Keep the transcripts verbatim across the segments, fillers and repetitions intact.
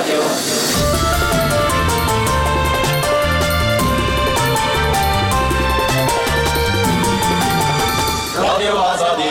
رادیو آزادی.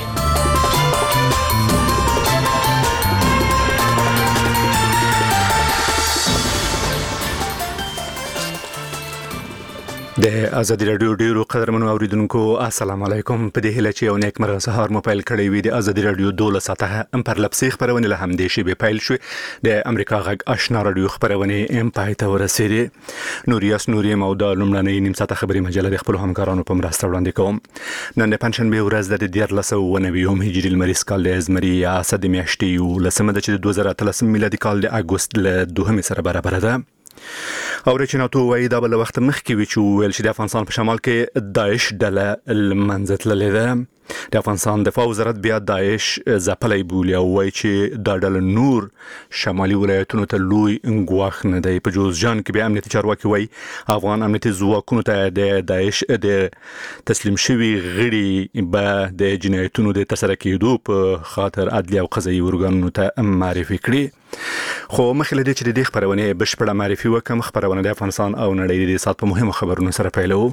د ازادي رادیو ډیرو قدرمنو اوریدونکو السلام علیکم. په دې هیله چې یو نیک مرغه سهار مو پیل کړی وي. د ازادي رادیو دولس ساعته ام پر لپسې خبرونه له هم دې شی به پیل شو. د امریکا غږ آشنا رادیو خبرونه ام پای ته ورسېږي. نوریاس نوري مودا لمړنۍ نیم ساعته خبري مجله د خپل همکارانو په مرسته وړاندې کوم. نن د پنځشنبه ورځ د دیار لسو و نوي هجري المریز کال د ازمري یا صد میاشتې یو لسمه د دوه زره اتلسم میلادي کال د اگست له دوه سره برابر ده. او رچنا تو وای دا بل وخت مخکې وی چې ویل چې د افغانستان په شمال کې داعش ډله لمنځه تللې ده. د افغانستان دفاع وزارت بیا داعش ځپلې بولي او وای چې دا ډله نور شمالي ولایتونو ته لوی انګواخ نه دی. په جوزجان کې بیا امنیتي چارواکي وای افغان امنیتي ځواکونو ته د داعش د تسلیم شوی غړي به د جنایتونو د ترسره کېدو په خاطر عدلي او قضایي ارګانونو ته معرفي کړي. خو مخکې له دې چې د دې خبرونه بشپړه معرفي وکم، خبرونه د افغانستان او نړۍ د سات په مهمو خبرونو سره پیلو.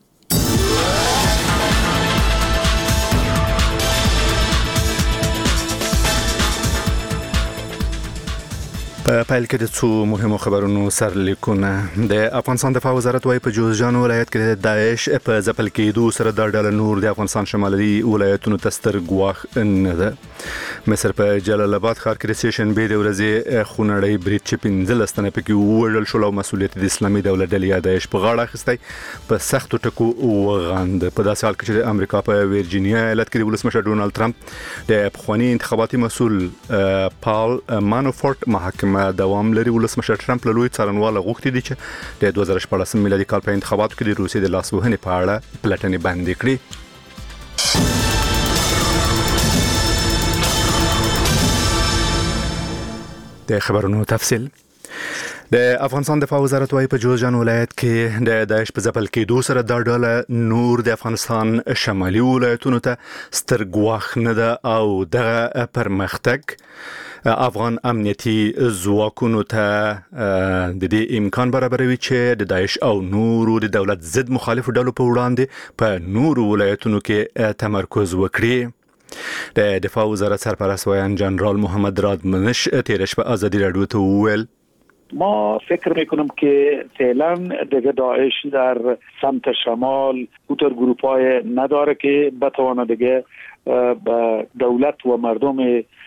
په پیل کې د څو مهمو خبرونو سرلیکونه. د افغانستان دفاع وزارت وايي په جوزجان ولایت کې د داعش په ځپل کېدو سره د ډله نور د افغانستان شمالي ولایتونو ته ستر ګواښ نه ده. مصر په جلال آباد ښار کې د سیشن بي د ورځې خونړی برید چې پنځلس تنه پکې ووژل شول او مسؤلیت د اسلامي دولت ډلې یا داعش په غاړه اخیستی په سختو ټکو وغاند. په داسې حال کې چې د امریکا په ویرجینیا ایالت کې د ولسمشر ډونالد ټرمپ د پخوانی انتخاباتي مسؤل پال مانوفورت محاکمه دوام لري. ولسمشر ټرمپ له لوی څارنوال غوښتي دي چې د دوه زره شپږ میلادي کال په انتخاباتو کې د روسیې د لاسوهنې په اړه پلټنې بندې کړي. د خبرونو تفصیل. د افغانستان دفاع وزارت وايي په جوزجان ولایت کې د داعش په ځپل کېدو سره د ډله نور د افغانستان شمالي ولایتونو ته ستر ګواښ نه ده او دغه پرمختګ افغان امنیتي ځواکونو ته د دې امکان برابروي چې د داعش او نورو د دولت ضد مخالفو ډلو په وړاندې په نورو ولایتونو کې تمرکز وکړي. د دفاع وزارت سرپرست ویان جنرال محمد راد منش تیر شب آزادی رادیو ته وویل ما فکر میکنم که فعلا دیگه داعش در سمت شمال اوتر گروپای نداره که بتوانه دیگه به دولت و مردم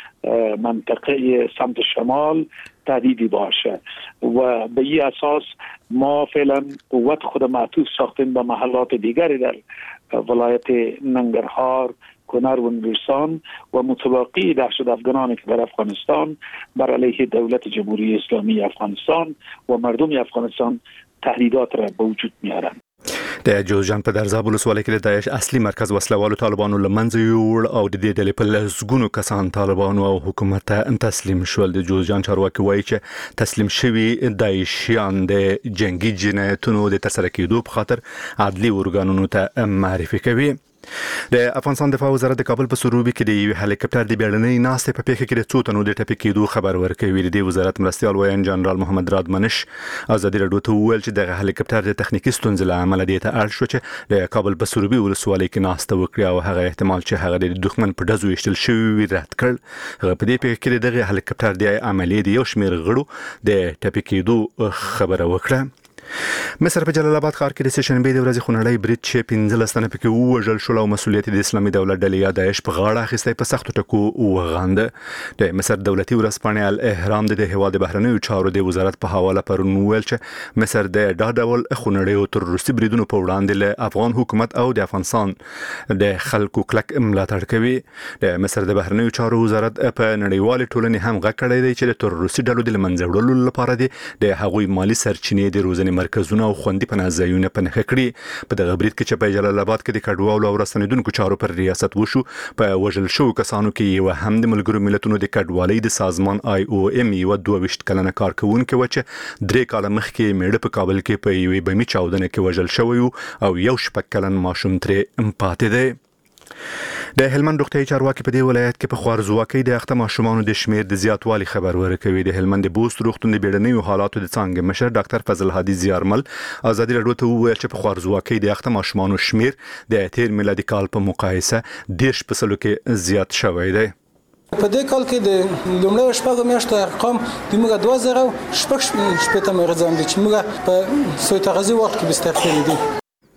منطقه سمت شمال تهدیدی باشه و به این اساس ما فعلا قوت خود معطوف ساختیم به محلات دیگری در ولایت ننگرهار، کنر و نورستان و متباقی دهشت افغانانی که در افغانستان بر علیه دولت جمهوری اسلامی افغانستان و مردم افغانستان تهدیدات را به وجود میارن. د جوزجان په درزاب ولسوالۍ کې د داعش اصلي مرکز وسلوالو طالبانو لمنځه یوړ او د دې ډلې په لسګونو کسان طالبانو او حکومت ته تسلیم شول. د جوزجان چارواکي وایي چې تسلیم شوي داعشیان د جنگي جنایتونو د ترسره کېدو په خاطر عدلي ارګانونو ته معرفي کوي. د افغانستان دفاع وزارت د کابل په سروبي کې د یو هلیکاپټر د بیړنۍ ناستې په پیښه کې د څو تنو د ټپي کېدو خبر ورکوي. د وزارت مرستیال ویان جنرال محمد راد منش آزادي رادیو ته وویل چې د هلیکاپټر د تخنیکی ستونزې له امله د ته اړ شو چې د کابل په سروبي ولسوالۍ کې ناسته وکړي او هغه احتمال چې هغه د دښمن په ډزو وشتل شوی رد کړ. هغه په دې پیښه کې دغه هلیکاپټر د عملیې د یو شمېر غړو د ټپي کېدو خبره وکړه. مصر په جلال آباد ښار کې د سهشنبه د ورځې خونړی برید چې پنځلس تنه پکې ووژل شول او مسؤلیت د اسلامي دولت ډلې یا داعش په غاړه اخیستی په سختو ټکو وغانده. د مصر دولتي ورځپاڼې الاهرام د هیواد بهرنیو چارو د وزارت په حواله پرون وویل چې مصر د دا ډول خونړیو او تروریستي بریدونو په وړاندې له افغان حکومت او د افغانستان د خلکو کلک ملاتړ کوي. د مصر د بهرنیو چارو وزارت په نړیوال ټولنې هم غږ کړی دی چې د تروریستي ډلو د لمنځه وړلو لپاره د هغوی مالی سرچینې د روزنې مرکزونه او خوندي پناه ځایونه په نښه کړي. په دغه برید کې چې په جلال آباد کې د کډوالو او راستنیدونکو چارو پر ریاست وشو په وژل شوو کسانو کې یو هم د ملګرو ملتونو د کډوالۍ د سازمان آی او ام یو دوه ویشت کلنه کارکونکې و چې درې کاله مخکې میړه په کابل کې په یوې بمي چاودنه کې وژل شوی او یو شپږ کلن ماشوم ترې پاتې دی. د هلمند روغتیايي چارواکي په دې ولایت کې په خوارزواکۍ د اخته ماشومانو د شمیر د زیاتوالي خبر ورکوي. د هلمند بوست روغتون د بیړنیو حالاتو د څانګې مشر ډاکټر فضل هادي زیارمل ازادي راډیو ته وویل چې په خوارزواکۍ د اخته ماشومانو شمیر د تیر میلادي کال په مقایسه دیرش په سلو کې زیات شوی دی. په دې کال کې د لومړۍ شپږ میاشتو ارقام د موږ دوه زره شپږ شپږ مرزان دي چې موږ په سوی تغذیه وخت کې بستر کړی دي.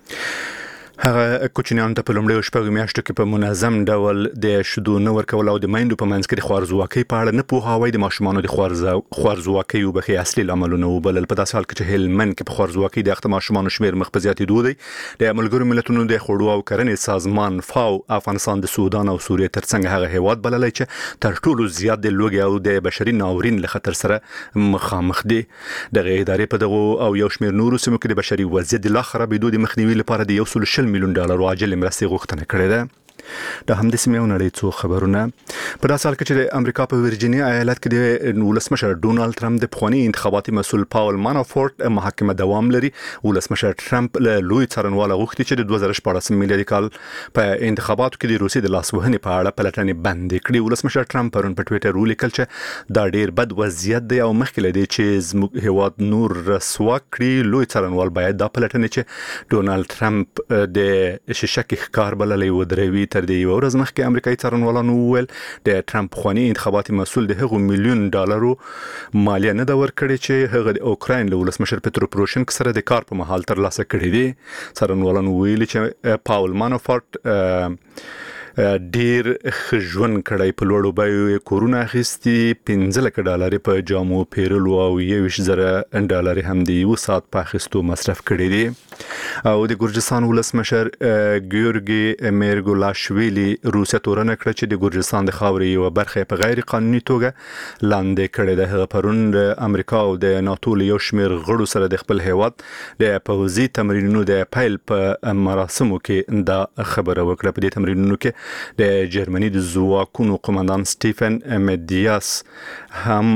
هغه کوچنیان ته په لومړیو شپږو میاشتو کې په منظم ډول د شیدو نه ورکول او د میندو په منځ کې د خوارزواکۍ په اړه نه پوهاوی د ماشومانو د خوارزواکۍ وبخي اصلي لاملونه وبلل. په داسې حال کې چې هلمند کې په خوارزواکۍ د اخته ماشومانو شمیر مخ په زیاتېدو دی. د ملګرو ملتونو د خوړو او کرنې سازمان فاو افغانستان د سودان او سوریه ترڅنګ هغه هیواد بللی چې تر ټولو زیات د لوږې او د بشري ناورین له خطر سره مخامخ دي. دغه ادارې په دغه او یو شمیر نورو سیمو کې د بشري وضعیت د لا خرابېدو د مخنیوي لپاره د یو سل شل میلیون ډالر عاجل مرستې غوښتنه کړې ده. د همدې سیمې او نړۍ څو خبرونه. په داسې حال کې چې د امریکا په ورجینیا ایالت کې د ولسمشر ډونالد ټرمپ د پخواني انتخاباتي مسؤل پاول مانافورت محاکمه دوام لري. ولسمشر ټرمپ له لوی څارنواله غوښتي چې د دوه زره شپاړس میلادي کال په انتخاباتو کې د روسي د لاسوهنې په اړه پلټنې بندې کړې. ولسمشر ټرمپ پرون په ټویټر ولیکل چې دا ډیر بد وضعیت دی او مخکې لدی چې زموږ هیواد نور رسوا کړي. لوی څارنوال باید دا پلټنې چې ډونالد ټرمپ د ششکې ښکار بللې ودروي. تر دې یو ورځ مخکې امریکایي څارنوالانو وویل د ټرمپ خواني انتخاباتي مسؤل د هغو میلیون ډالرو مالیه نه ده ورکړې چې هغه د اوکراین له ولسمشر پترو پروشنکو سره د کار په مهال ترلاسه کړي دي. څارنوالانو ویلي چې پاول مانافورت ډیر خژون کړای په لوړو بیو کورونه اخیستي پنځه لک ډالر په جامو پیرلو او یوش زره ډالر هم دی یو سات په اخیستو مصرف کړی دي. او د ګرجستان ولسمشر ګیورګي میرګولاشویلی روسیا تورنه کړ چې د ګرجستان د خاورې یو برخه په غیر قانوني توګه لاندې کړې ده. هغه پرون د امریکا او د ناتو یو شمیر غړو سره د خپل هیواد د پوځي تمرینونو د پیل په مراسمو کې دا خبره وکړه. په دې تمرینونو کې د جرمني د ځواکونو قومندان سټیفن مدیاس هم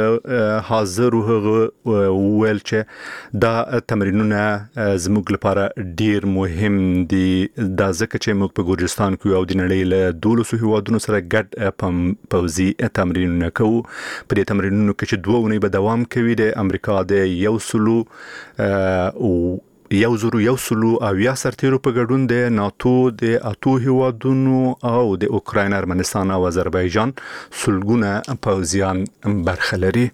حاضر وو. ویل چې دا تمرینونه زموږ لپاره ډیر مهم دي. دا ځکه چې موږ په ګورجستان کې او د نړۍ له دولسو هیوادونو سره ګډ پوځي تمرینونه کوو. په دې تمرینونو کې چې دوه اونۍ به دوام کوي د امریکا د یو سلو او یو زرو یو سلو او یا سرتیرو په ګډون د ناتو د اتو هیوادونو او د اوکراین، ارمنستان او آذربایجان سلګونه پوځیان برخه لري.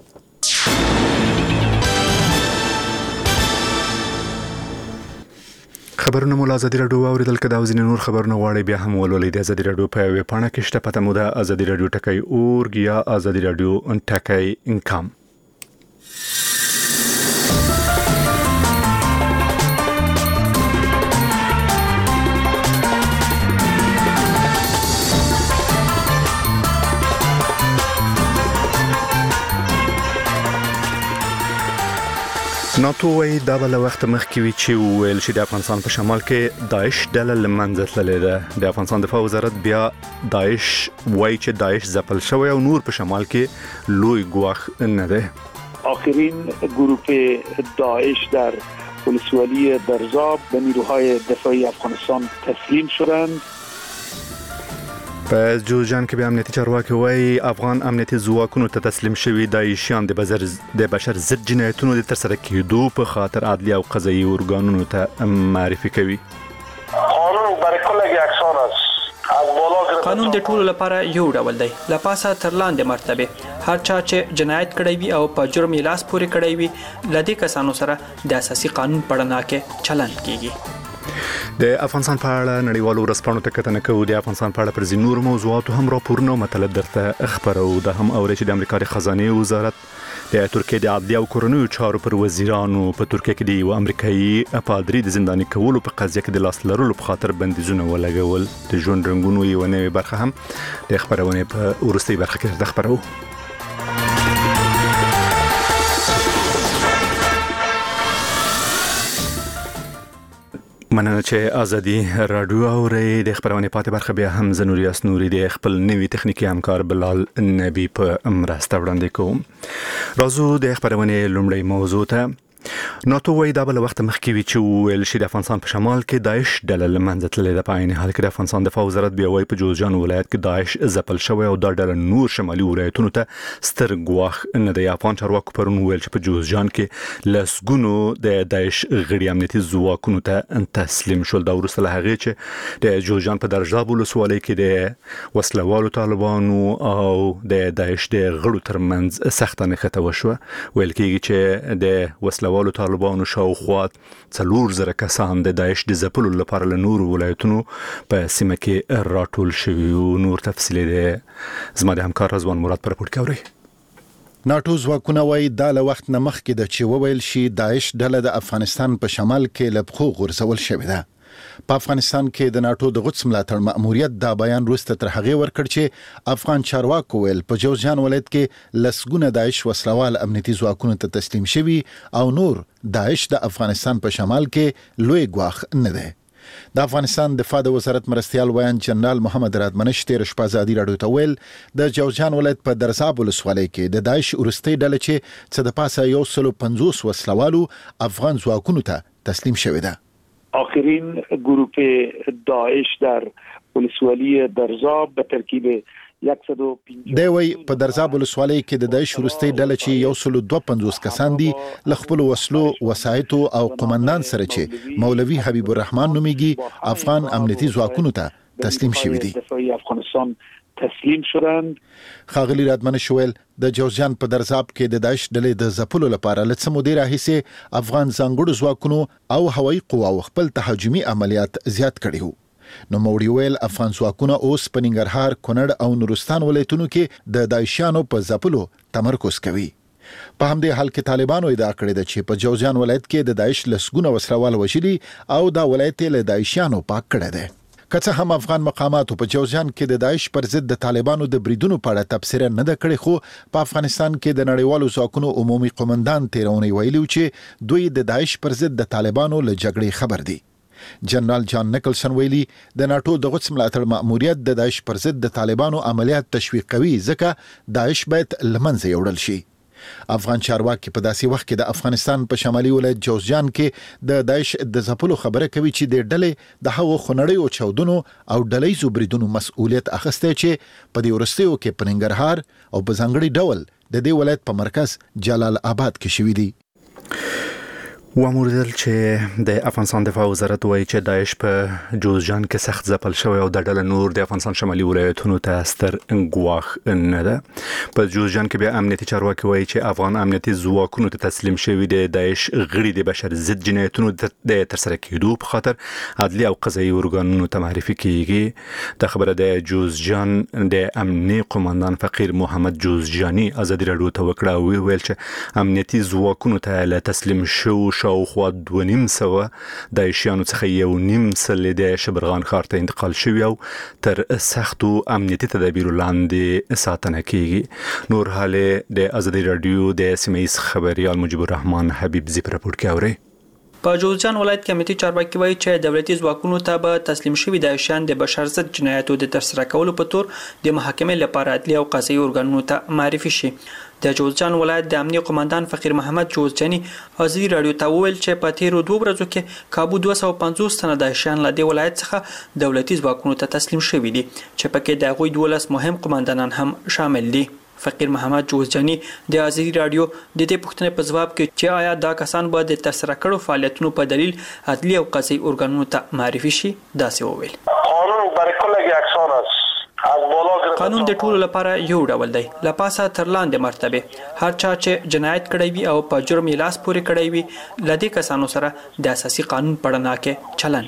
خبرونه مو ازادي راډیو اوریدل کدا او ځینې نور خبرونه غواړي بیا هم ولولئ د ازادي راډیو په ویب پاڼه کې شته. پته مو ده ازادي راډیو ټکی اورګ یا ازادي راډیو ټکی انکام. ناتو وايي دا بل وخت مخکې وی چې ویل چې د افغانستان په شمال کې داعش ډله لمنځه تللې ده. د افغانستان دفاع وزارت بیا داعش وايي چې داعش ځپل شوی او نور په شمال کې لوی ګواښ نه ده. آخرین گروه داعش در ولسوالی برزاب به نیروهای دفاعی افغانستان تسلیم شدند. په جوزجان کې به امنیتي چارواکي وایي افغان امنیتي ځواکونو ته تسلیم شوي داعشیان د بشر د بشر ضد جنایتونو د ترسره کېدو په خاطر عدلي او قضایي ارګانونو ته معرفي کوي. قانون برای کل یکسان است. قانون د ټولو لپاره یو ډول دی، له پاسه تر لاندې مرتبه. هر چا چې جنایت کړی وي او په جرم یې لاس پورې کړی وي له دې کسانو سره د اساسي قانون په رڼا کې چلند کیږي. د افغانستان په اړه نړیوالو ورځپاڼو ته کتنه کوو. د افغانستان په اړه پر ځینو موضوعاتو هم راپورونه او مطالب درته خبرو. د هم اوري چې د امریکا د خزانه وزارت د ترکیه د عدلیه او کورنیو چارو پر وزیرانو په ترکیه کې د یو امریکایي پادری د زنداني کولو په قضیه کې د لاس لرلو په خاطر بندیزونه ولګول. د ژوند رنګونو یو نوې برخه هم د خبرونه په ورستۍ برخه کې د خبرو. مننه چې ازادي راډیو اوري. د خبرونه پاتې برخه بیا هم زنوري اسنوري د خپل نوي تخنیکی همکار بلال نبی په مرسته وړاندې کوم. راځو د خبرونه لومړی موضوع ته. ناتو وايي دا بل وخت مخکې وی چې ویل شي د افغانستان په شمال کې داعش ډله لمنځه تللې ده. په عین حال کې د افغانستان دفاع وزارت بیا وايي په جوزجان ولایت کې داعش ځپل شوی او دا ډله نور شمالي ولایتونو ته ستر ګواښ نه دی. افغان چارواکو پرون ویل چې په جوزجان کې لسګونو د داعش غړي امنیتي ځواکونو ته تسلیم شول. دا وروسته له هغې چې د جوزجان په درزاب ولسوالۍ کې د وسلوالو طالبانو او د داعش د غړو ترمنځ سخته نښته وشوه. ویل کېږي چې د وسلوالو طالبانو شاوخوا څلور زره کسان د داعش د ځپلو لپاره له نورو ولایتونو په سیمه کې راټول شوي او نور تفصیل دی زما د همکار رضوان مراد پر راپور کوي. ناټو ځواکونه وايي دا له وخت نه مخکې د چې وویل شي داعش ډله د افغانستان په شمال کې له پښو غورځول شوې ده. په افغانستان کې د ناټو د قدس ملاتړ مأموریت دا بیان وروسته تر هغې ورکړ چې افغان چارواکو ویل په جوزجان ولایت کې لسګونه داعش وسلوال امنیتي ځواکونو ته تسلیم شوي او نور داعش د افغانستان په شمال کې لوی ګواښ نه دی. د افغانستان دفاع د وزارت مرستیال ویان جنرال محمد رادمنش تیر شپه ازادي راډیو ته ویل د جوزجان ولایت په درزاب ولسوالۍ کې د داعش وروستۍ ډله چې څه د پاسه یو سل پنځوس وسلوالو افغان ځواکونو ته تسلیم شوې ده. آخرین گروپ داعش در ولسوالی درزاب به ترکیب صد و پنځه دی وی په درزاب ولسوالۍ کې د داعش وروستۍ ډله چې یو سل دوه پنځوس کسان دي له خپلو وسلو وسایطو او قومندان سره چې مولوي حبیب الرحمن نومیږي افغان امنیتي ځواکونو ته تسلیم شوي دي. افغانستان تسلیم شدند. خاغلی رادمن شویل د جوزجان په درزاب کې د داعش ډلې د ځپلو لپاره له څه مودې راهیسې افغان ځانګړو ځواکونو او هوایي قواو خپل تهاجمي عملیات زیات کړي وو. نو موړي ویل افغان ځواکونه اوس په ننګرهار، کونړ او نورستان ولایتونو کې د داعشیانو په ځپلو تمرکز کوي. په همدې حال کې طالبانو ادعا کړې ده چې په جوزجان ولایت کې د داعش لسګونه وسلوال وژلي او دا ولایت له داعشیانو پاک کړی دی. که څه هم افغان مقاماتو په جوزجان کې د داعش پر ضد د طالبانو د بریدونو په اړه تبصره نه ده کړې، خو په افغانستان کې د نړیوالو ځواکونو عمومي قومندان تیرونی ویلي چې دوی د داعش پر ضد د طالبانو له جګړې خبر دي. جنرال جان نیکلسن ویلي د ناټو د قدس ملاتړ مأموریت د داعش پر ضد د طالبانو عملیات تشویق کوي ځکه داعش باید له منځه یوړل شي. افغان چارواکي په داسې وخت کې د افغانستان په شمالي ولایت جوزجان کې د داعش د ځپلو خبره کوي چې د ډلې د هغو خونړیو چاودنو او ډلهیزو بریدونو مسؤلیت اخیستی چې په دې وروستیو کې په ننګرهار او په ځانګړي ډول د دې ولایت په مرکز جلال آباد کې شوي دي. واموردل چې د افغانستان دفاع وزارت وایي چې داعش په جوزجان کې سخت ځپل شوی او د ډله نور د افغانستان شمالي ولایتونو ته ستر ګواښ نه ده. په جوزجان کې بیا امنیتي چارواکي وایي چې افغان امنیتي ځواکونو ته تسلیم شوي د داعش غړي د بشر ضد جنایتونو د ترسره کېدو په خاطر عدلي او قضایي ارګانونو ته معرفي کیږي. د خبره د جوزجان د امنیتي قومندان فقیر محمد جوزجاني ازادي راډیو ته وکړه او ویل چې امنیتي ځواکونو ته له تسلیم شو شاوخوا دوه نیم سوه داعشیانو څخه یو نیم سل د شبرغان ښار ته انتقال شوي او تر سختو امنیتي تدابیرو لاندې ساتنه کیږي. نور حال د ازادي راډیو د سیمه‌ایز خبریال مجيب الرحمن حبیب زی پر راپور کوي. په جوزجان ولایت کې امنیتي چارواکي وایي چې دولتي ځواکونو ته به تسلیم شوي داعشیان د بشر ضد جنایاتو د ترسره کولو په تور د محاکمې لپاره عدلي او قضایي ارګانونو ته معرفي شي. د جوزجان ولایت د امنیتي قومندان فقیر محمد جوزجاني ازادي راډیو ته وویل چې په تیرو دوه ورځو کې کابو دوه سوه پنځوس تنه داعشیان له دې ولایت څخه دولتي ځواکونو ته تسلیم شوي دي چې پکې د هغوی دولس مهم قومندانان هم شامل دي. فقیر محمد جوزجاني د ازادي راډیو د دې پوښتنې په ځواب کې چې آیا دا کسان به د ترسره کړو فعالیتونو په دلیل عدلي او قضایي ارګانونو ته معرفي شي داسې وویل. قانون برای کل یکسان است. قانون د ټولو لپاره یو ډول دی، له پاسه تر لاندې مرتبه. هر چا چې جنایت کړی وي او په جرم یې لاس پورې کړی وي له دې کسانو سره د اساسي قانون په رڼا کې چلند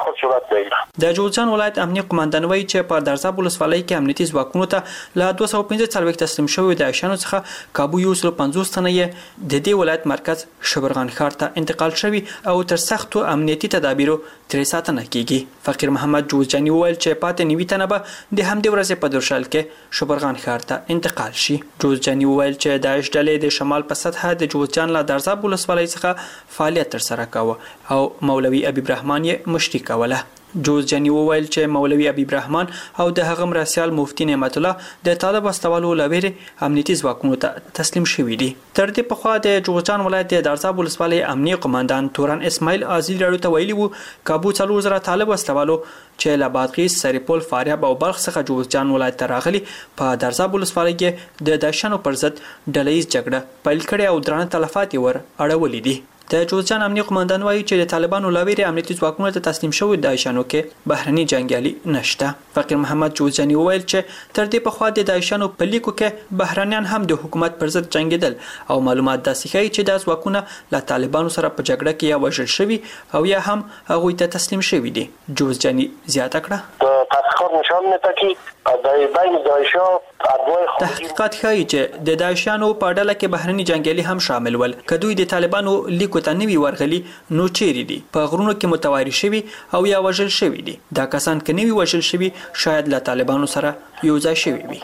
کیږي. د جوزجان ولایت امنیتي قومندان وایي چې په درزاب ولسوالۍ کې امنیتي ځواکونو ته له دوه سوه پنځه څلوېښت تسلیم شویو داعشیانو څخه کابو یو سل پنځوس تنه یې د دې ولایت مرکز شبرغان ښار ته انتقال شوي او تر سختو امنیتي تدابیرو ترې ساتنه کیږي. فقیر محمد جوزجاني وویل چې پاتې نوي تنه به د همدې ورځې په درشل کې شبرغان ښار ته انتقال شي. جوزجاني وویل چې داعش ډلې د شمال په سطحه د جوزجان له درزاب ولسوالۍ څخه فعالیت ترسره کاوه او مولوي حبیب الرحمن یې مشري کوله. جوز جنی وویل چې مولوي حبیب رحمان او د هغه مرسیال مفتی نعمت الله د طالب واستولو لویره امنیتي ځواکونو ته تسلیم شوي دي. تر دې پخوا د جوزجان ولایت د دارزاب ولسوالۍ امنیه قوماندان توران اسماعیل ازیل راډیو ته ویلي وو کابو څلور زره طالب واستولو چې له بادغیس، سرپل، فاریاب او بلخ څخه جوزجان ولایت ته راغلي په دارزاب ولسوالۍ کې د داعشانو پر ضد ډلهییز جګړه پیل کړې او درانه تلفات یې ور اړولي دي. د جوزجان امنیه قومندان وایي چې د طالبانو لویره امنیتي ځواکونو ته تسلیم شوی داعشانو کې بهرني جنگیالي نشته. فقیر محمد جوزجاني وویل چې تر دې پخوا د داعشانو په لیکو کې بهرنیان هم د حکومت پر ضد جنگیدل او معلومات داسې ښیي چې د ځواکونه له طالبانو سره په جګړه کې یا وژل شوي او یا هم هغوی ته تسلیم شوي دي. جوزجاني زیاته کړه تحقیقات نشان میده که در بین داعشا ادوای تحقیقات ښیي چې د داعشانو په ډله کې بهرني جنگیالي هم شامل ول. که دوی د طالبانو لیکو ته نوي ورغلي نو چیرې دي؟ په غرونو کې متواري شوي او یا وژل شوي دي. دا کسان که نوي وژل شوي شاید له طالبانو سره یو ځای شوي وي.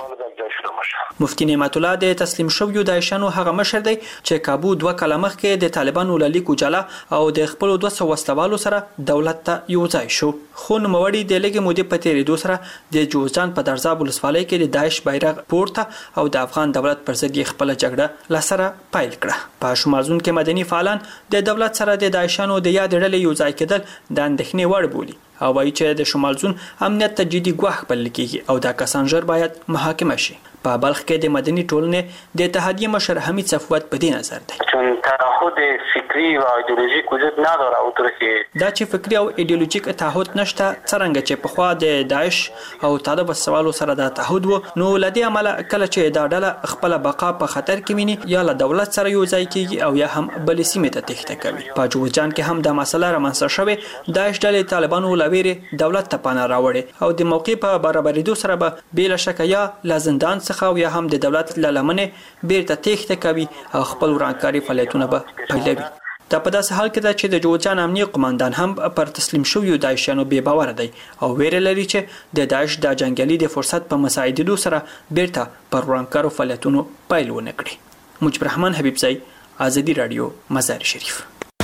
مفتی نعمت الله د تسلیم شویو داعشانو هغه مشر دی چې کابو دوه کاله مخکې د طالبانو له لیکو جلا او د خپل دوه سوه واستوالو سره دولت ته یو ځای شو. خو نوموړي د لږې مودې په تېرېدو سره د جوزجان په دارزاب ولسوالۍ کې د داعش بیرغ پورته او د افغان دولت پر ضد یې خپله جګړه له سره پیل کړه. په شمالزون کې مدني فعالان د دولت سره د داعشانو د یادې ډلې یو ځای کېدل د اندېښنې وړ بولي او وایي چې د شمالزون امنیت ته جدي ګواښ بلل کېږي او دا کسان ژر باید محاکمه شي. په بلخ کې د مدني ټولنې د اتحادیه مشر حمید صفوت په دې نظر دی چون تعهد فکری و ایدئولوژیک وجود نداره اونطور که دا چې فکری او ایدئولوژیک تعهد نشته څرنګه چې په خوا د داعش او طالب سوالو سره د تعهد وو نو لدی عمل کله چې دا ډله خپل بقا په خطر کې ویني یا له دولت سره یو ځای کېږي او یا هم بل سیمه ته تخته کوي. په جوزجان کې هم دا مسله رامنځته شوې. داعش ډلې طالبانو لویره دولت ته پناه راوړې او د موقع په برابرېدو سره به بلا شک یا له زندان او یا هم د دولت له لمنې بیرته تېښته کوي او خپل ورانکاري فعالیتونه به پیلوي. دا په داسې حال کې ده چې د جوزجان امنیه قومندان هم پر تسلیم شویو داعشیانو بې باوره دی او ویره لري چې د داعش د جنګیالي د فرصت په مساعدېدو سره بیرته پر ورانکارو فعالیتونو پیل ونه کړي. مجبر رحمان حبیبزی، ازادي راډیو، مزار شریف.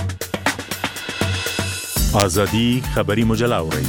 ازادي خبري مجله اورئ.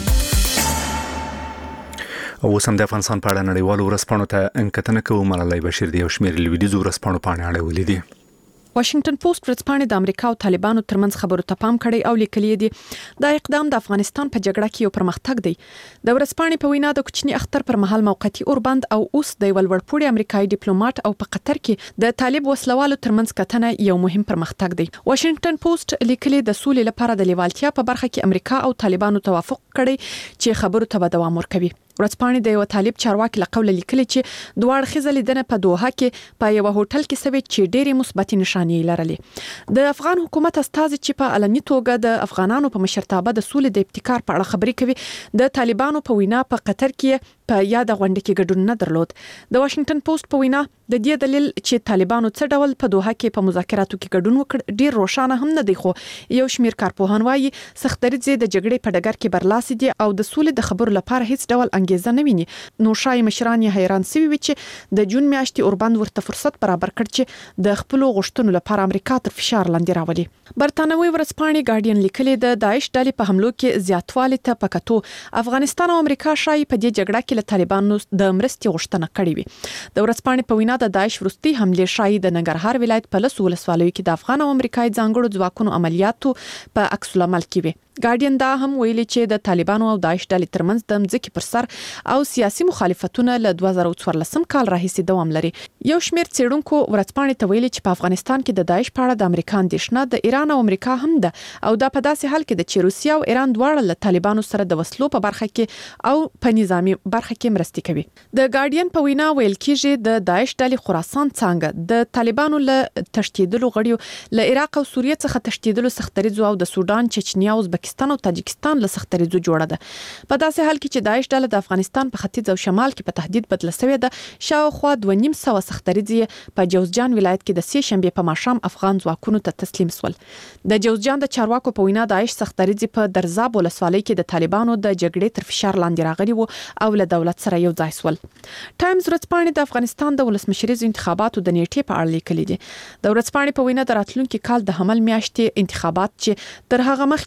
او سم د افغانستان په اړه نړیوالو ورځپاڼو ته انکتنه کوو. ملالۍ بشیر دی او شمېر لویدیځو ورځپاڼو پاڼې اړولې دي. واشنگټن پوسټ ورځپاڼې د امریکا او طالبانو ترمنځ خبرو ته پام کړی او لیکلي دي دا اقدام د افغانستان په جګړه کې یو پرمختګ دی. د ورځپاڼې په وینا د کوچني اختر پر مهال موقتی اوربند او اوس د ولوړپوړي امریکایي ډیپلوماټ او په قطر کې د طالب وسلوالو ترمنځ کتنه یو مهم پرمختګ دی. واشنگټن پوسټ لیکلي د سولې لپاره د لیوالتیا په برخه کې امریکا او طالبانو توافق کړی چې خبرو ته به دوام ورکوي. ورځپاڼې د یو طالب چارواکي له قوله لیکلي چې دوه اړخیزه لیدنه په دوحه کې په یو هوټل کې سوي چې ډېرې مثبتې نشانې لرلې. د افغان حکومت استازي چې په علني توګه د افغانانو په مشرتابه د سولې د ابتکار په اړه خبرې کوي د طالبانو په وینا په قطر کې په یاد غونډه کې ګډون نه درلود. د واشنگټن پوسټ په وینا د دې دلیل چې طالبانو څه ډول په دوحه کې په مذاکراتو کې ګډون وکړ ډیر روښانه هم نه دی. خو یو شمیر کارپوهان وایي سختدریځ د جګړې په ډګر کې برلاسي دي او د سولې د خبرو لپاره هیڅ ډول انګیزه نه ویني. نو شای مشران یې حیران سوي وي چې د جون میاشتې اوربند ورته فرصت برابر کړ چې د خپل غوښتنو لپاره امریکا تر فشار لاندې راولي. برتانوي ورځپاڼې ګارډین لیکلي د داعش ډلې په حملو کې زیاتوالی ته پکاتو افغانستان او امریکا شای په دې جګړه کې له طالبانو د مرستې غوښتنه کړې وي. د ورځپاڼې په وینا د داعش وروستي حملې شای د ننګرهار ولایت په لس ولسوالیو کې د افغان او امریکایي ځانګړو ځواکونو عملیاتو په عکس العمل کې وي. ګارډین دا هم ویلي چې د طالبانو او داعش ډلې ترمنځ د مځکې پر سر او سیاسي مخالفتونه له دوه زره څوارلسم کال راهیسې دوام لري. یو شمېر څېړونکو ورځپاڼې ته ویلي چې په افغانستان کې د داعش په اړه د امریکا اندېښنه د ایران او امریکا هم ده او دا په داسې حال کې ده چې روسیا او ایران دواړه له طالبانو سره د وسلو په برخه کې او په نظامی برخه کې مرستې کوي. د ګارډین په وینا ویل کېږي د داعش ډلې خراسان څنګه د طالبانو له تشدیدلو غړیو له عراق او سوریه څخه تشدیدلو سختدریځو او د سودان، چچنیا او ازبکستان او تاجکستان له سختدریځو جوړه ده. په داسې حال کې چې داعش ډله د افغانستان په ختیځ او شمال کې په تهدید بدله شوې ده شاوخوا دوه نیم سوه سختدریځې په جوزجان ولایت کې د سې شنبې په ماښام افغان ځواکونو ته تسلیم شول. د جوزجان د چارواکو په وینا داعش سختدریځې په درزاب ولسوالۍ کې د طالبانو د جګړې تر فشار لاندې راغلي وو او له دولت سره یو ځای شول. ټایمز ورځپاڼې د افغانستان د ولسمشریزو انتخاباتو د نیټې په اړه لیکلي دي. د ورځپاڼې په وینا د راتلونکي کال د حمل میاشتې انتخابات چې تر هغه مخکې د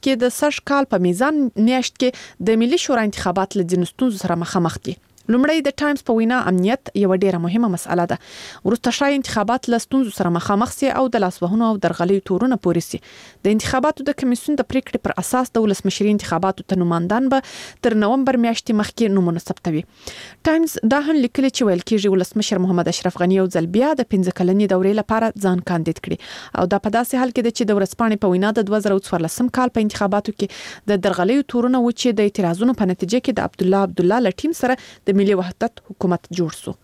پنځه کال په میزان میاشت کې د ملي شورا انتخابات لږ ستونزو سره مخامخ دي. لومړی د ټایمز په وینا امنیت یو ډیره مهمه مسأله ده. ورسته شای انتخابات له ستونزو سره مخامخ سي او د لاسوهنو او درغلۍ تورونه پوري سي. د انتخاباتو د کمیسیون د پریکړې پر اساس د ولسمشري انتخاباتو ته نوماندان به تر نومبر میاشتې مخکې نومونه ثبتوي. ټایمز دا هم لیکلي چې ویل کېږي ولسمشر محمد اشرف غنی یو ځل بیا د پنځه کلنې دورې لپاره ځان کاندید کړي او دا په داسې حال کې ده چې د ورځپاڼې په وینا د دوه زره څوارلسم کال په انتخاباتو کې د درغلۍ تورونه و چې د اعتراضونو په نتیجه کې د عبد الله عبد الله له ټیم سره د ملي وحدت حکومت جوړ سو.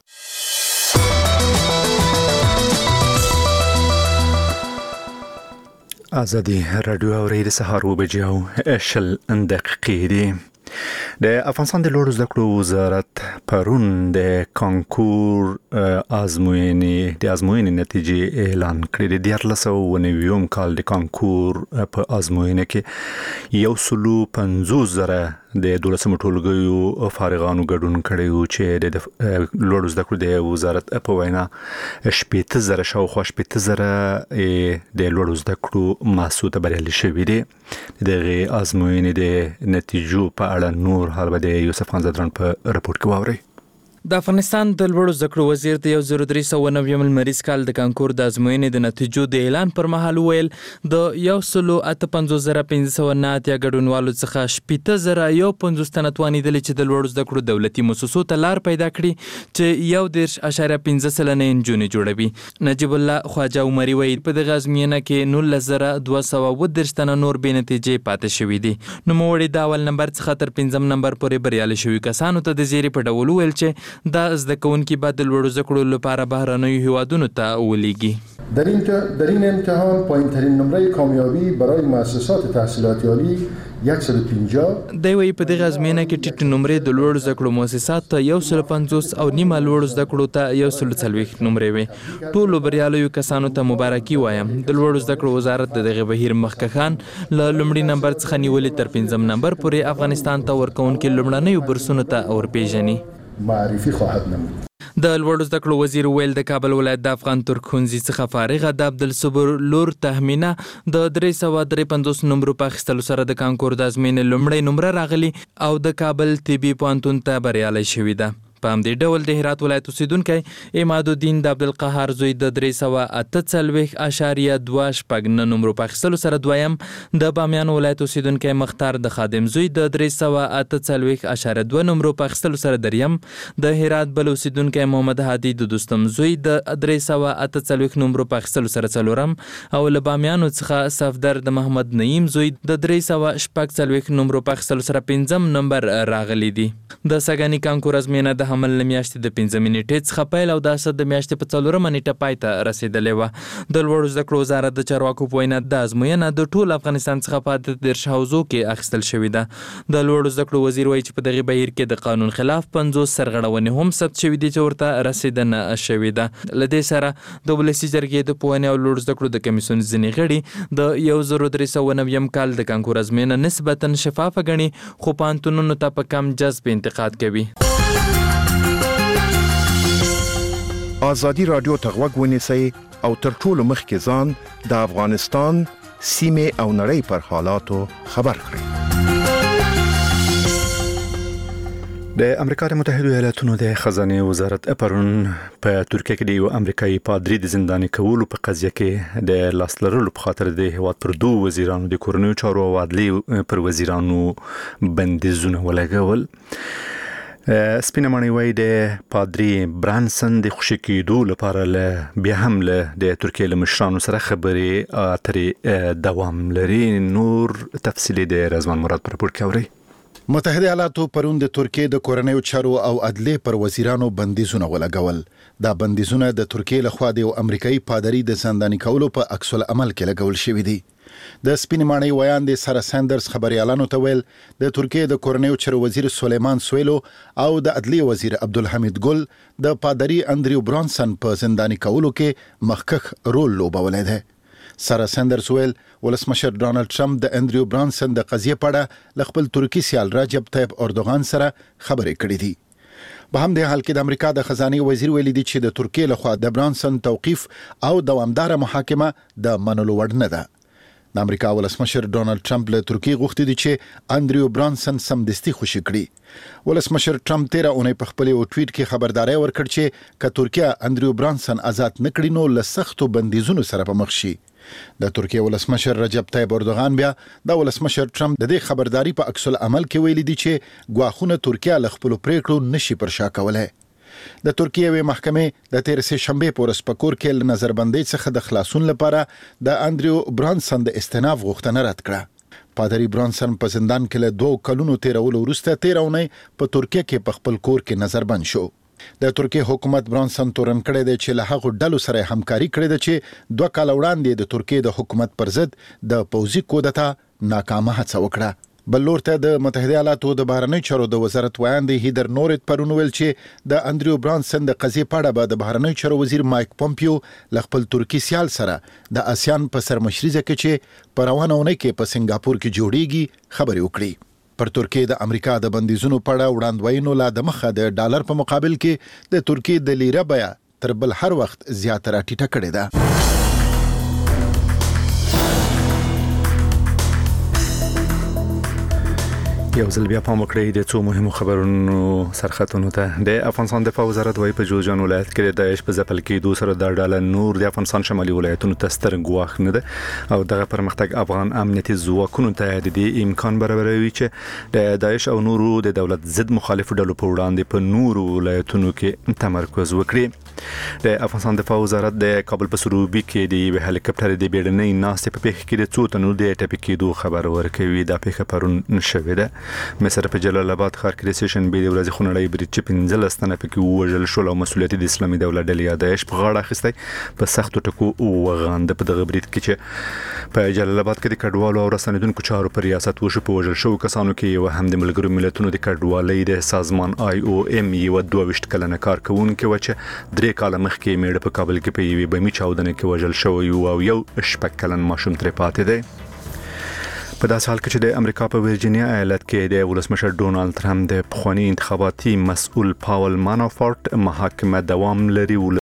ازادي رادیو اورید سهار و بجاو شل دقیقې دي. د افغانستان د لوړو زده کړو وزارت پرون د کانکور ازموینې د ازموینې نتیجې اعلان کړې. د دیارلس سوه نوي کال د کانکور په ازموینې کې یو سلو پنځوس زره د دولسمو ټولګیو فارغانو ګډون کړی و چې د لوړو زده کړو د وزارت په وینا شپېته زره شاوخوا شپېته زره د لوړو زده کړو محصول ته بریالي شوي دي. دغه ازموینې د نتیجو په اړه نور حال به د یوسف خان زدران په رپورټ کې واورئ. د افغانستان د لوړو زده کړو وزیر د یو زر درې سوه نوي لمریز کال د کانکور د ازموینې د نتیجو د اعلان پر مهال ویل د یو سلو اته پنځوس زره پنځه سوه نه اتیا ګډونوالو څخه شپېته زره یو پنځوس تنه توانېدلي چې د لوړو زده کړو دولتي مؤسسو ته لار پیدا کړي چې یو دېرش اعشاریه پنځه سلنه نجونې جوړوي. نجیب الله خواجه عمري ویل په دغه ازموینه کې نولس زره دوه سوه اووه دېرش تنه نور بې نتیجې پاتې شوي دي. نوموړي د اول نمبر څخه تر پنځم نمبر پورې بریالي شوي کسانو ته د زیري په ډول ویل چې دا زده کوونکي بعد د لوړو زده کړو لپاره بهرنیو هیوادونو ته ولیږي. در این در این امتحان پایین‌ترین نمره کامیابی برای مؤسسات تحصیلات عالی صد و پنجاه دی وی په دغه ازموینه کې ټیټ نمرې د لوړو زده کړو مؤسسات ته یو سل پنځوس او نیمه لوړو زده کړو ته یو سل څلوېښت نمرې وي. ټولو بریالیو کسانو ته مبارکي وایم. د لوړو زده کړو وزارت د دغه بهیر مخکښان له لومړي نمبر څخه نیولې تر پنځم نمبر پورې افغانستان ته ورکوونکي لومړنیو برسونو ته ورپېژني. معرفي خواهد نمود. د لوړو زده کړو وزیر ویل د کابل ولایت د افغان ترک ښوونځي څخه فارغه د عبدالصبر لور تهمینه د درې سوه درې پنځوس نمرو په اخیستلو سره د کانکور د ازموینې لومړی نمره راغلي او د کابل طبي پوهنتون ته بریالی شوې ده. په همدې ډول د هرات ولایت اوسیدونکی عماد الدین د عبدالقهار زوی د درې سوه اته څلوېښت اعشاریه دوه شپږ نه نمرو په اخیستلو سره دویم، د بامیان ولایت اوسیدونکی مختار د خادم زوی د درې سوه اته څلوېښت اعشاریه دوه نمرو په اخیستلو سره دریم، د هرات بل اوسیدونکی محمد هادي د دوستم زوی د درې سوه اته څلوېښت نمرو په اخیستلو سره څلورم، او له بامیانو څخه صفدر د محمد نعیم زوی د درې سوه شپږ څلوېښت نمرو په اخیستلو سره پنځم نمبر راغلی دي. د سږني کانکور ازموینه د حمل له میاشتې د پنځه نیټې څخه پیل او د اسد د میاشتې په څلورمه نیټه پای ته رسېدلې وه. د لوړو زده کړو وزارت د چارواکو په وینا د ازموینه د ټول افغانستان څخه په اته دېرش حوزو کې اخیستل شوې ده. د لوړو زده کړو وزیر وایي چې په دغه بهیر کې د قانون خلاف پنځوس سرغړونې هم ثبت شوي دي چې ورته رسېدنه شوې ده. له دې سره د ولسي جرګې د پوهنې او لوړو زده کړو د کمیسیون ځینې غړي د یو زر درې سوه نوي کال د کانکور ازموینه نسبتا شفافه ګڼي، خو پوهنتونونو ته په کم جذب انتقاد کوي. آزادی رادیو ته غوږ ونیسئ او تر ټولو مخکې ځان د افغانستان سیمې او نړۍ پر حالاتو خبر کړئ. د امریکا د متحده ایالاتونو د خزانه وزارت پرون په ترکیه کې د یو امریکایي پادری د زنداني کولو په قضیه کې د لاس لرلو په خاطر د هیواد پر دوه وزیرانو د کورنیو چارو او عدلیې پر وزیرانو بندیزونه ولګول. سپینه ماڼۍ وایي د پادری برانسن د خوشي کېدو لپاره له بیا هم له د ترکیې له مشرانو سره خبرې اترې دوام لري. نور تفصیلي د رضوان مراد پر رپورټ کې اورئ. متحده ایالاتو پرون د ترکیې د کورنیو چارو او عدلیې پر وزیرانو بندیزونه ولګول. دا بندیزونه د ترکیې لخوا د یو امریکایي پادری د زنداني کولو په عکس العمل کې لګول شوي دي. د سپینې ماڼۍ ویان د سارا ساندرز خبريالانو ته ویل د ترکیې د کورنیو چارو وزیر سلیمان سویلو او د عدلیې وزیر عبدالحمید ګل د پادری اندریو برانسن په زنداني کولو کې مخکښ رول لوبولی دی. سارا ساندرز ویل ولسمشر ډانلډ ټرمپ د اندریو برانسن د قضیې په اړه له خپل ترکي سیال رجب طیب اردوغان سره خبرې کړې دي. په همدې حال کې د امریکا د خزانه وزیر ویلي دي چې د ترکیې لخوا د برانسن توقیف او دوامدار محاکمه د منلو وړ نه ده. د امریکا ولسمشر ډونالد ټرمپ له ترکیې غوښتي دي چې اندریو برانسن سمدستي خوشي کړي. ولسمشر ټرمپ تیره اونۍ په خپل یو ټویټ کې خبرداري ورکړه چې که ترکیه اندریو برانسن آزاد نکړي نو له سختو بندیزونو سره په مخ شي. د ترکیه ولسمشر رجب طیب اردوغان بیا د ولسمشر ټرمپ د دې خبرداري په عکس العمل کې ویلي دي چې ګواښونه ترکیه له خپل پریکړو نشي پر شا کولای. د ترکیه وی محکمې د تیر سه شنبه په ورځ په کور کې ل نظربندۍ څخه د خلاصون لپاره د اندریو برانسن د استئناف غوښتنه رد کړه. پادری برانسن په زندان کې له دوه کلونو تیرولو وروسته تیر اونۍ په ترکیه کې په خپل کور کې نظربند شو. د ترکیه حکومت برانسن تورن کړی دی چې له هغو ډلو سره همکاري کړې ده چې دوه کال وړاندې د ترکیه د حکومت پر ضد د پوځي کودتا ناکامه هڅه وکړه. بل لور ته د متحده ایالاتو د بهرنی چارو د وزارت ویاند هیدر نورت پرون ویل چې د اندریو برانسن د قضیې په اړه به د بهرنی چارو وزیر مایک پومپیو له خپل ترکی سیال سره د آسیان په سرمشري کې چې په روانه اونۍ کې په سنگاپور کې جوړیږي خبرې وکړي. پر ترکیه د امریکا د بندیزونو په اړه وړاندوینو لا د مخه د ډالر په مقابل کې د ترکیه د لیره بیا تر بل هر وخت زیاته راټیټه کړې ده. یو ځل بیا پام وکړئ د څو مهمو خبرونو سرخطونو ته. د افغانستان دفاع وزارت وايي په جوزجان ولایت کې د داعش په ځپل کېدو سره د ډاله نور د افغانستان شمالي ولایتونو ته ستر ګواښ نه ده او دغه پرمختګ افغان امنیتي ځواکونو ته د دې امکان برابروي چې د داعش او نورو د دولت ضد مخالفو ډلو په وړاندې په نورو ولایتونو کې تمرکز وکړي. د افغانستان دفاع وزارت د کابل په سروبي کې د یو هلیکاپټر د بیړنۍ ناستې په پیښه کې د څو تنو د ټپي کېدو خبر ورکوي. دا پیښه پرون شوې ده. مصر په جلال آباد ښار کې د سیشن بي د ورځې خونړۍ برید چې پنځلس تنه پکې ووژل شول او مسؤلیت د اسلامي دولت ډلې داعش په غاړه اخیستی په سختو ټکو وغانده. په دغه برید کې چې په جلال آباد کې د کډوالو او رسنیدونکو چارو پر ریاست وشو په وژل شو کسانو کې یو هم د ملګرو ملتونو د کډوالۍ د سازمان آی او ام یو دوه ویشت کلنه کارکونکو چې درې کاله مخکې میړه په کابل کې په یوې بمي چاودنه کې وژل شوی او یو شپږ کلن ماشوم ترې پاتې دی. په داسې حال کې چې د امریکا په ورجینیا ایالت کې د ولسمشر ډونالد ټرمپ د پخوانی انتخاباتي مسؤل پاول مانافورت محاکمه دوام لري.